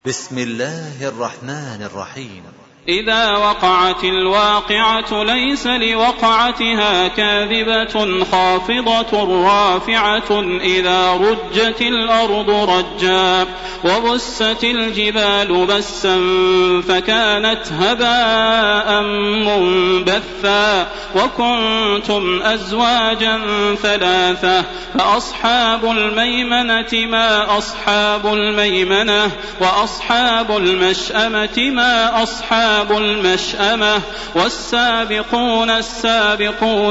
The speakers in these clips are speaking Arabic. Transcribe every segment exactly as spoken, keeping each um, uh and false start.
بسم الله الرحمن الرحيم. إذا وقعت الواقعة ليس لوقعتها كاذبة خافضة رافعة إذا رجت الأرض رجا وبست الجبال بسا فكانت هباء منبثا وكنتم أزواجا ثلاثة فأصحاب الميمنة ما أصحاب الميمنة وأصحاب المشأمة ما أصحاب المشأمة والسابقون السابقون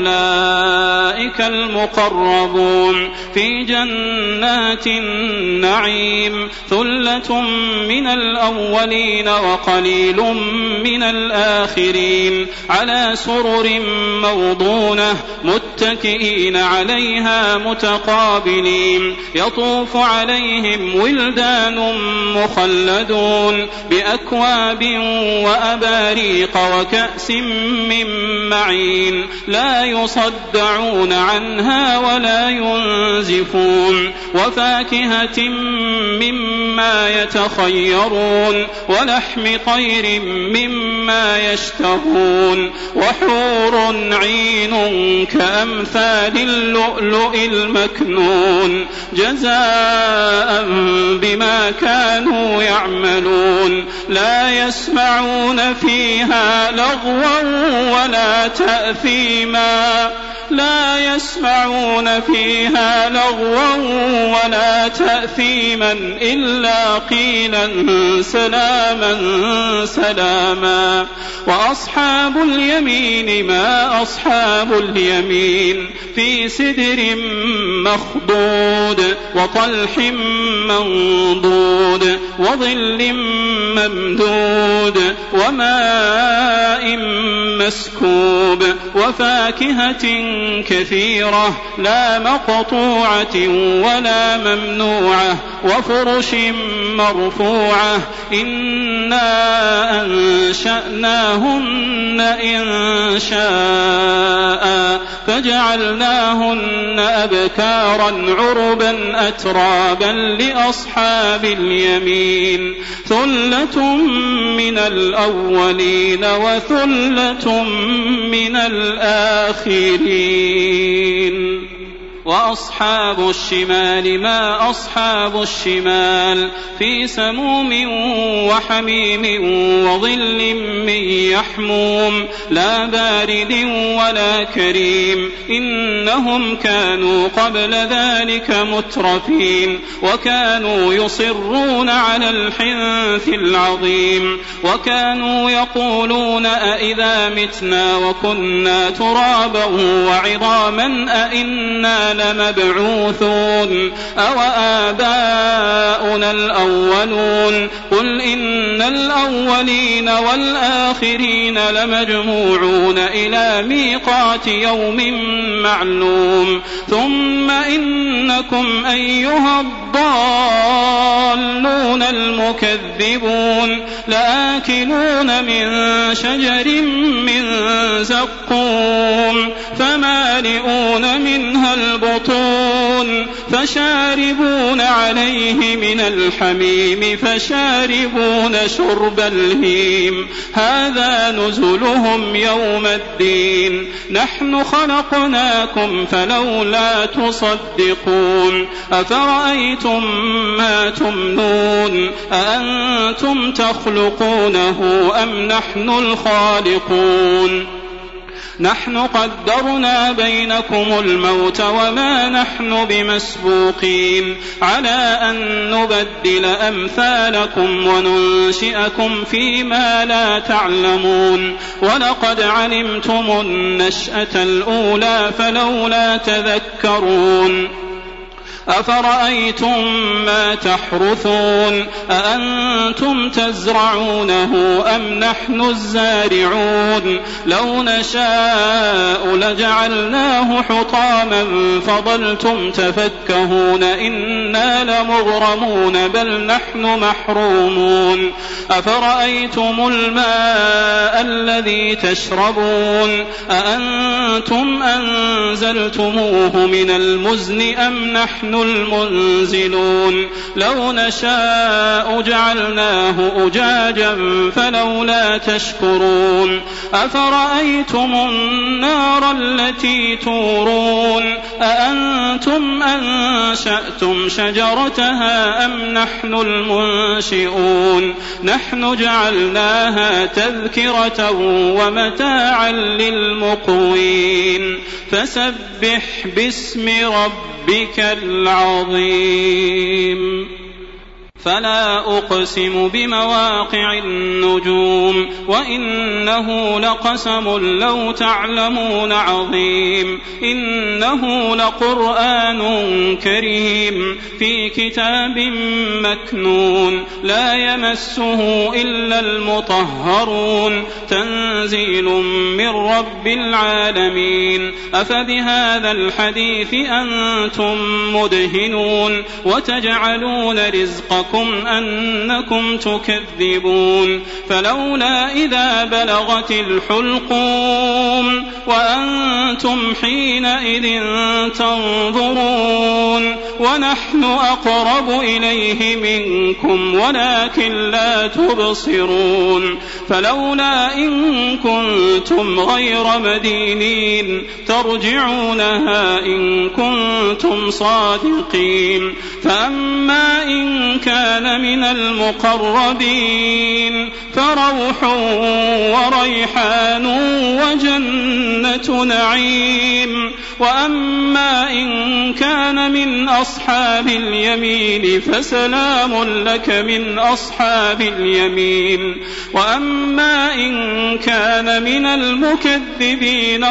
أولئك المقربون في جنات النعيم ثلة من الأولين وقليل من الآخرين على سرر موضونة متكئين عليها متقابلين يطوف عليهم ولدان مخلدون بأكواب وأباريق وكأس من معين لا يصدعون عنها ولا ينزفون وفاكهة مما يتخيرون ولحم طير مما يشتهون وحور عين كأمثال اللؤلؤ المكنون جزاء بما كانوا يعملون لا يسمعون فيها لغوا ولا تأثيما لا يسمعون فيها لغوا ولا تأثيما إلا قيلا سلاما سلاما وأصحاب اليمين ما أصحاب اليمين في سدر مخضود وطلح منضود وظل ممدود وماء مسكوب وفاكهة كثيرة لا مقطوعة ولا ممنوعة وفرش مرفوعة إنا أنشأناهن إن شاء فجعلناهن أبكارا عربا أترابا لأصحاب اليمين ثلة من الأولين وثلة من الآخرين وأصحاب الشمال ما أصحاب الشمال في سموم وحميم وظل من يحموم لا بارد ولا كريم إنهم كانوا قبل ذلك مترفين وكانوا يصرون على الحنث العظيم وكانوا يقولون أئذا متنا وكنا ترابا وعظاما أئنا لمبعوثون أو آباؤنا الأولون قل إن الأولين والآخرين لمجموعون إلى ميقات يوم معلوم ثم إنكم أيها الضالون المكذبون لآكلون من شجر من زقوم فمالئون منها البطون فشاربون عليه من الحميم فشاربون شرب الهيم هذا نزلهم يوم الدين نحن خلقناكم فلولا تصدقون أفرأيتم ما تمنون أأنتم تخلقونه أم نحن الخالقون نحن قدرنا بينكم الموت وما نحن بمسبوقين على أن نبدل أمثالكم وننشئكم فيما لا تعلمون ولقد علمتم النشأة الأولى فلولا تذكرون أفرأيتم ما تحرثون أأنتم تزرعونه أم نحن الزارعون لو نشاء لجعلناه حطاما فظلتم تفكهون إنا لمغرمون بل نحن محرومون أفرأيتم الماء الذي تشربون أأنتم أنزلتموه من المزن أم نحن نحن المنزلون لو نشاء جعلناه أجاجا فلولا تشكرون أفرأيتم النار التي تورون أأنتم أنشأتم شجرتها أم نحن المنشئون نحن جعلناها تذكرة ومتاعا للمقوين فسبح باسم ربك العظيم فلا أقسم بمواقع النجوم وإنه لقسم لو تعلمون عظيم إنه لقرآن كريم في كتاب مكنون لا يمسه إلا المطهرون تنزيل من رب العالمين أفبهذا الحديث أنتم مدهنون وتجعلون رزقكم أنكم تكذبون فلولا إذا بلغت الحلقوم وأنتم حينئذ تنظرون ونحن أقرب إليه منكم ولكن لا تبصرون فلولا إن كنتم غير مدينين ترجعونها إن كنتم صادقين فأما إن كان من المقربين فروح وريحان وجنة نعيم وأما إن كان من أصحاب اليمين فسلام لك من أصحاب اليمين وأما إن كان من المكذبين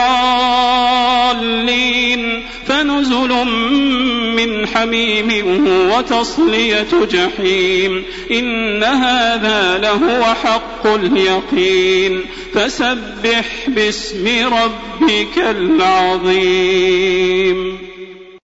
الضالين فنزل من حميم وتصلية جحيم إن هذا لهو حق اليقين فسبح باسم ربك العظيم.